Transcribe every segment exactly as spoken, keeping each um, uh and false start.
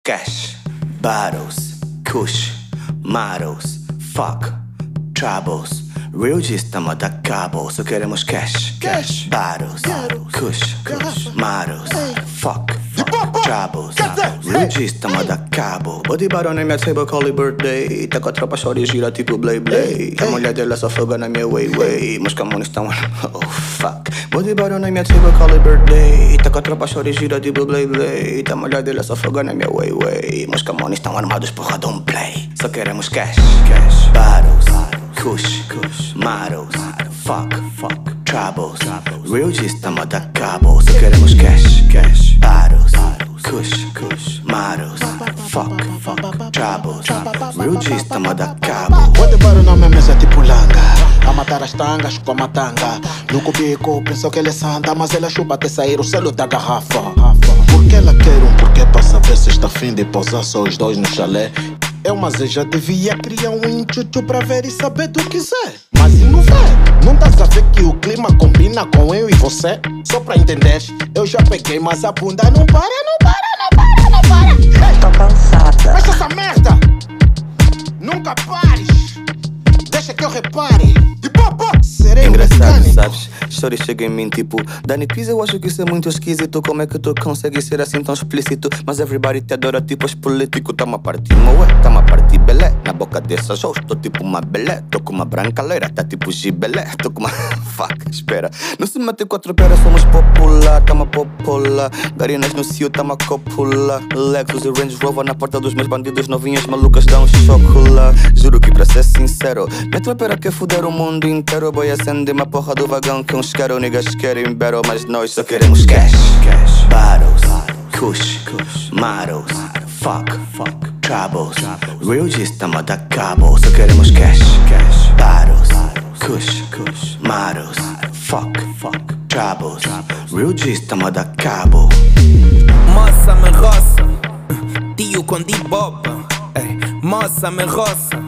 Cash, bottles, kush, models, fuck, troubles. Real G's tamo da cabo, só queremos cash. Cash, bottles, kush, kush, models, fuck, fuck, troubles. Real G's tamo da cabo. Body bar na minha table, call it birthday. Tá com a tropa shorty, gira tipo blay blay. A mulher dela só foga na minha way way. Mas camones tão... oh fuck. Body bar na minha table, call it birthday. Tá com a tropa shorty, gira tipo blay blay. A mulher dela só foga na minha way way. Mas camones tão armados, porra, don't play. Só queremos cash, cash, bottles, kush, kush, models, fuck, fuck, troubles. Real G's tamo da cabo, só queremos cash, cash, bottles, kush, kush, models, fuck, fuck, troubles. Real G's tamo da cabo. Pode bar o nome mesa tipo langa, a matar as tangas com a matanga. No cubico pensou que ele é santa, mas ela chupa até sair o selo da garrafa. Porque ela quer um porquê pra saber se está fim de pousar só os dois no chalé. Eu, mas eu já devia criar um intuito pra ver e saber do que quiser. Mas e não vê? Não dá a ver que o clima combina com eu e você? Só pra entender, eu já peguei, mas a bunda não para, não para, não para, não para. Hey! Tô cansada. Fecha essa merda! Nunca pares! Deixa que eu repare! E pô, pô! Serei engraçado, mecânico. sabes? Shorty chega em mim tipo Dani Quiz, eu acho que isso é muito esquisito. Como é que tu consegues ser assim tão explícito? Mas everybody te adora tipo és político. Tá-me a partir moé, tá-me a partir belé. Na boca dessas hoes, tô tipo uma belé. Tô com uma branca loira, tá tipo gibelé. Tô com uma... fuck, espera. Não se mete quatro peras, somos popular. Tá-me a popular. Garinas no cio, tá-me a copula. Lexus e Range Rover na porta dos meus bandidos. Novinhas malucas dão um chocolate. Juro que pra ser sincero, mete a pera que é fuder o mundo inteiro. Boy, acende uma porra do vagão que uns quero, niggas querem battle, mas nós só queremos cash, cash, bottles, kush, kush, models, fuck, fuck, troubles. Real G's tamo da cabo, só queremos cash, cash, bottles, kush, kush, models, fuck, fuck, troubles. Real G's tamo da cabo. Moça me roça, tio com D-boba. Moça me roça,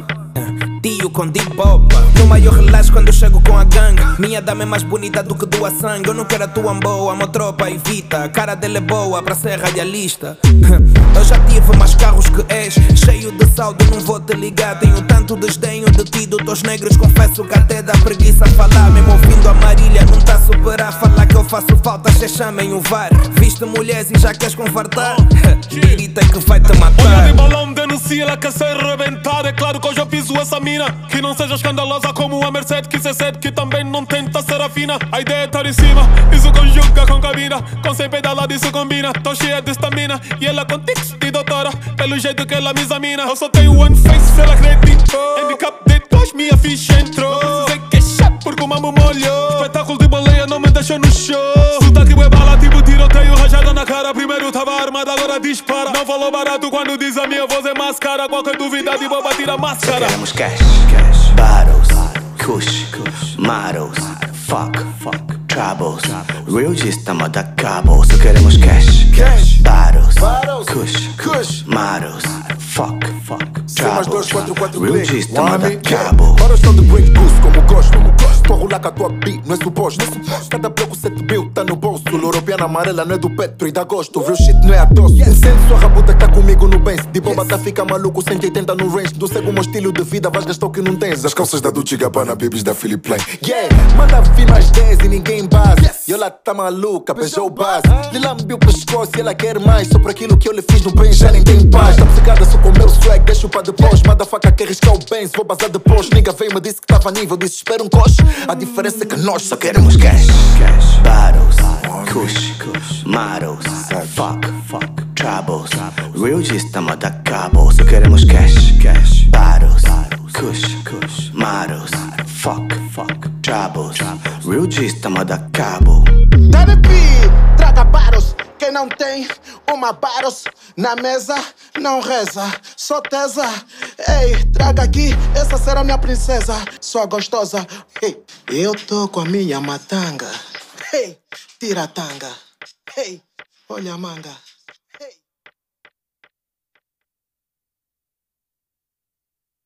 tio com D-boba. No maior relax quando eu chego com a gangue. Minha dama é mais bonita do que doa sangue. Eu não quero a tua boa, uma tropa evita. A cara dela é boa pra ser radialista. Eu já tive mais carros que és. Cheio de saldo, não vou te ligar. Tenho tanto desdenho de ti, dos negros. Confesso que até dá preguiça falar. Mesmo ouvindo a Marília, não tá a superar. Falar que eu faço falta, se chamem o V A R. Viste mulheres e já queres confartar? Grita que vai te matar. Olha de balão, denuncia, ela quer ser rebentada. É claro que eu já piso essa mina. Que não seja escandalosa como a Mercedes. Que cê sabe que também não tenta ser afina. A ideia é estar em cima, isso conjuga com cabina. Com cem pedaladas isso combina. Tô cheia de estamina e ela com tics de doutora. Pelo jeito que ela me examina. Eu só tenho one face, se ela acreditou. Handicap de dois, minha ficha entrou. Não precisei queixar porque o mamo molhou. Espetáculo de baleia não me deixou no show. Sotaque é bala, tipo tiroteio, rajada na cara. Primeiro tava armada, agora dispara. Não falou barato quando diz a minha voz é máscara. Qualquer dúvida de boba tira a máscara. Queremos cash, cash, bottles, kush, kush, models, fuck, fuck, troubles. Real G's tamo da cabo, só queremos cash, cash, bottles, kush, kush, models, fuck, fuck, troubles. Real G's tamo da cabo. Para estão de break boost como gosto. Tô a rolar com a tua beat, não é suposto. Cada bloco sete mil tá no bolso. Europeana amarela não é do Petro e dá gosto. Real shit não é a doce. Sente sua rabuta que tá comigo no Benz. De bomba tá fica maluco, cento e oitenta no range. Do segue o meu estilo de vida, vais gastar o que não tens. As calças da Dolce Gabbana, babies da Philip Plain. Yeah, manda vir mais dez e ninguém base. E ela tá maluca, beijou o base. Lhe lambe o pescoço e ela quer mais. Só por aquilo que eu lhe fiz no bem, já nem tem paz. Tá obcecada só com o meu swag, deixo pra depois. Manda faca que arriscar o bem, vou bazar depois. Nigga veio me disse que tava a nível, disse espera um coche. A diferença é que nós só queremos cash, cash, bottles, kush, kush, models, fuck, fuck, troubles. Real G's tamo da cabo, só queremos cash, cash, bottles, kush, kush, models, fuck, fuck, troubles. Real G's tamo da cabo. Therapy, traga baros. Quem não tem uma baros na mesa não reza, só tesa. Ei, traga aqui, essa será minha princesa. Sua gostosa. Ei, eu tô com a minha matanga. Ei, tira a tanga. Ei, olha a manga.